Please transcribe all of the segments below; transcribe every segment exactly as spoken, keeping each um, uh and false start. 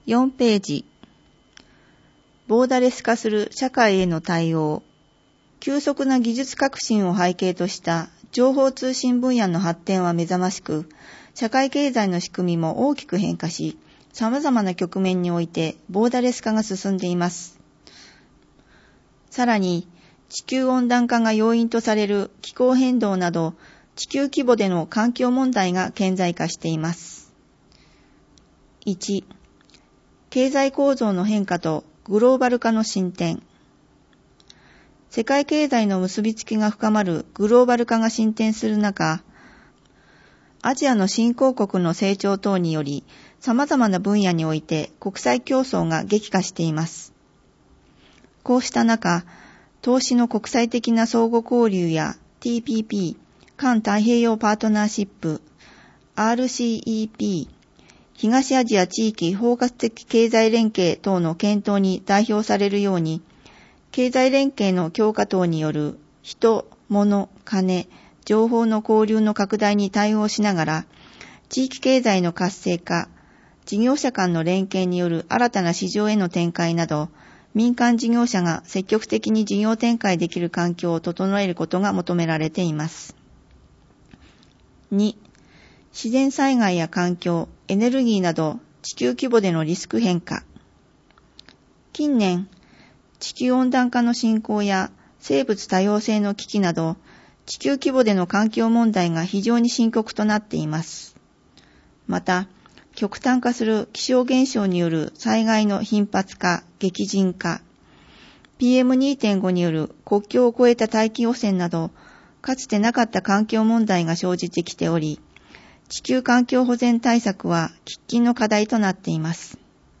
よんページ。ボーダレス化する社会への対応。急速な技術革新を背景とした情報通信分野の発展は目覚ましく、社会経済の仕組みも大きく変化し、様々な局面においてボーダレス化が進んでいます。さらに、地球温暖化が要因とされる気候変動など、地球規模での環境問題が顕在化しています。いち、経済構造の変化とグローバル化の進展。世界経済の結びつきが深まるグローバル化が進展する中、アジアの新興国の成長等により、様々な分野において国際競争が激化しています。こうした中、投資の国際的な相互交流や ティーピーピー、環太平洋パートナーシップ、アールシーイーピー、東アジア地域包括的経済連携等の検討に代表されるように、経済連携の強化等による人、物、金、情報の交流の拡大に対応しながら、地域経済の活性化、事業者間の連携による新たな市場への展開など、民間事業者が積極的に事業展開できる環境を整えることが求められています。に、自然災害や環境、エネルギーなど地球規模でのリスク変化。近年、地球温暖化の進行や生物多様性の危機など、地球規模での環境問題が非常に深刻となっています。また、極端化する気象現象による災害の頻発化、激甚化、ピーエムにてんご による国境を越えた大気汚染など、かつてなかった環境問題が生じてきており、地球環境保全対策は喫緊の課題となっています。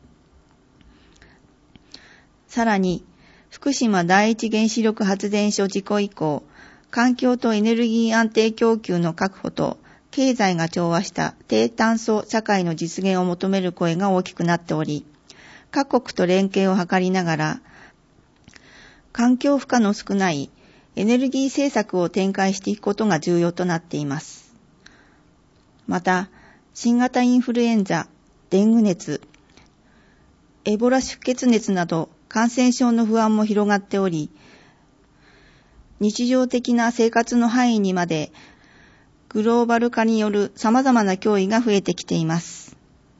さらに、福島第一原子力発電所事故以降、環境とエネルギー安定供給の確保と経済が調和した低炭素社会の実現を求める声が大きくなっており、各国と連携を図りながら、環境負荷の少ないエネルギー政策を展開していくことが重要となっています。また、新型インフルエンザ、デング熱、エボラ出血熱など感染症の不安も広がっており、日常的な生活の範囲にまでグローバル化による様々な脅威が増えてきています。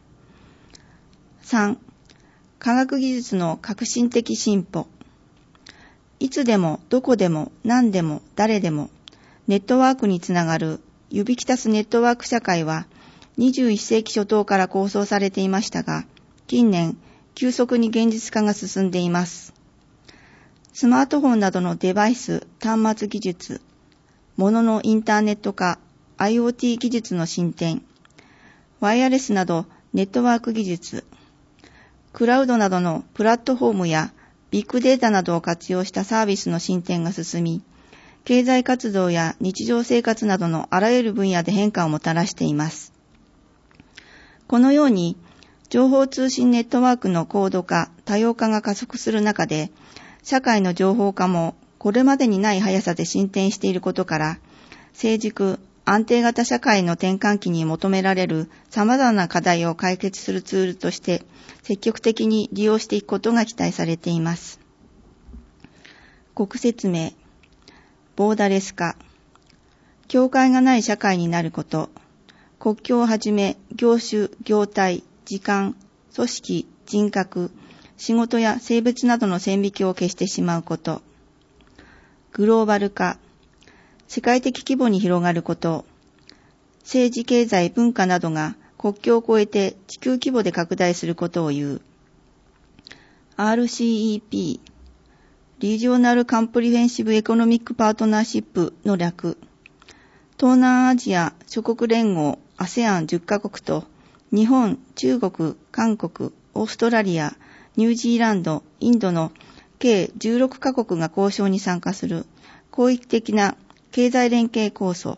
さん、科学技術の革新的進歩。いつでもどこでも何でも誰でもネットワークにつながるユビキタスネットワーク社会はにじゅういっ世紀初頭から構想されていましたが、近年急速に現実化が進んでいます。スマートフォンなどのデバイス、端末技術、物のインターネット化、IoT 技術の進展、ワイヤレスなどネットワーク技術、クラウドなどのプラットフォームやビッグデータなどを活用したサービスの進展が進み、経済活動や日常生活などのあらゆる分野で変化をもたらしています。このように、情報通信ネットワークの高度化、多様化が加速する中で、社会の情報化もこれまでにない速さで進展していることから、成熟、安定型社会の転換期に求められる様々な課題を解決するツールとして積極的に利用していくことが期待されています。国説明、ボーダレス化、境界がない社会になること、国境をはじめ業種、業態、時間、組織、人格、仕事や性別などの線引きを消してしまうこと、グローバル化、世界的規模に広がること、政治、経済、文化などが国境を越えて地球規模で拡大することを言う。アールシーイーピー、リジオナルカンプリヘンシブエコノミックパートナーシップの略、東南アジア諸国連合 アセアンじゅっ カ国と日本、中国、韓国、オーストラリア、ニュージーランド、インドの計じゅうろくカ国が交渉に参加する広域的な経済連携構想。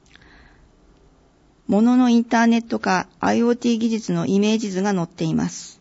物のインターネット化 IoT 技術のイメージ図が載っています。